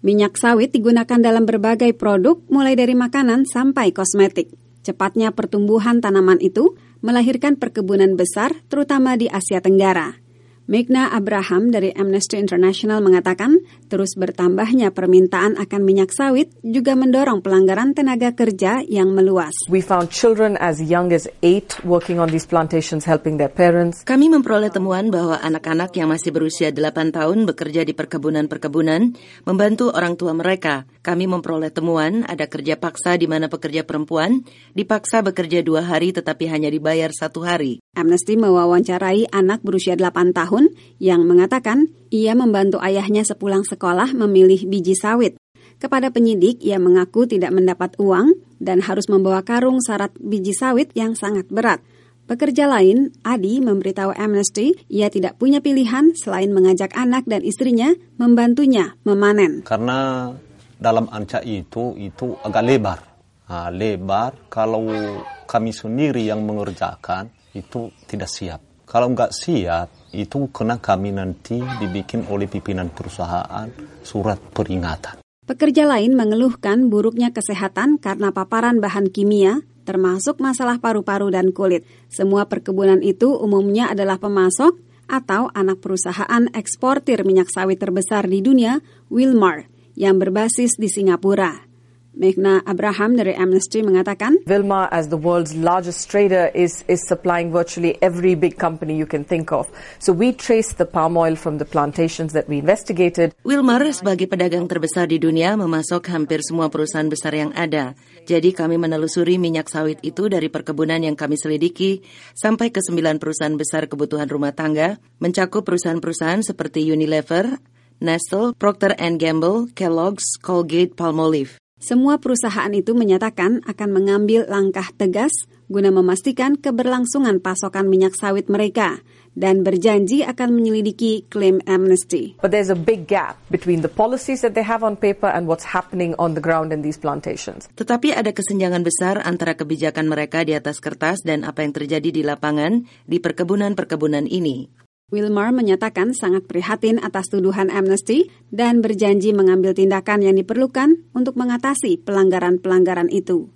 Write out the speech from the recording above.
Minyak sawit digunakan dalam berbagai produk, mulai dari makanan sampai kosmetik. Cepatnya pertumbuhan tanaman itu melahirkan perkebunan besar, terutama di Asia Tenggara. Meghna Abraham dari Amnesty International mengatakan, terus bertambahnya permintaan akan minyak sawit juga mendorong pelanggaran tenaga kerja yang meluas. We found children as young as 8 working on these plantations helping their parents. Kami memperoleh temuan bahwa anak-anak yang masih berusia 8 tahun bekerja di perkebunan-perkebunan, membantu orang tua mereka. Kami memperoleh temuan ada kerja paksa di mana pekerja perempuan dipaksa bekerja 2 hari tetapi hanya dibayar 1 hari. Amnesty mewawancarai anak berusia 8 tahun yang mengatakan ia membantu ayahnya sepulang sekolah memilih biji sawit. Kepada penyidik, ia mengaku tidak mendapat uang dan harus membawa karung syarat biji sawit yang sangat berat. Pekerja lain, Adi, memberitahu Amnesty, ia tidak punya pilihan selain mengajak anak dan istrinya membantunya memanen. Karena dalam anca itu agak lebar. Lebar, kalau kami sendiri yang mengerjakan, itu tidak siap. Kalau nggak siap, itu kena kami nanti dibikin oleh pimpinan perusahaan surat peringatan. Pekerja lain mengeluhkan buruknya kesehatan karena paparan bahan kimia, termasuk masalah paru-paru dan kulit. Semua perkebunan itu umumnya adalah pemasok atau anak perusahaan eksportir minyak sawit terbesar di dunia, Wilmar, yang berbasis di Singapura. Meghna Abraham dari Amnesty mengatakan, Wilmar, as the world's largest trader, is supplying virtually every big company you can think of. So we traced the palm oil from the plantations that we investigated. Wilmar sebagai pedagang terbesar di dunia memasok hampir semua perusahaan besar yang ada. Jadi kami menelusuri minyak sawit itu dari perkebunan yang kami selidiki sampai ke 9 perusahaan besar kebutuhan rumah tangga, mencakup perusahaan-perusahaan seperti Unilever, Nestle, Procter & Gamble, Kellogg's, Colgate, Palmolive. Semua perusahaan itu menyatakan akan mengambil langkah tegas guna memastikan keberlangsungan pasokan minyak sawit mereka dan berjanji akan menyelidiki klaim Amnesty. But there's a big gap between the policies that they have on paper and what's happening on the ground in these plantations. Tetapi ada kesenjangan besar antara kebijakan mereka di atas kertas dan apa yang terjadi di lapangan di perkebunan-perkebunan ini. Wilmar menyatakan sangat prihatin atas tuduhan Amnesty dan berjanji mengambil tindakan yang diperlukan untuk mengatasi pelanggaran-pelanggaran itu.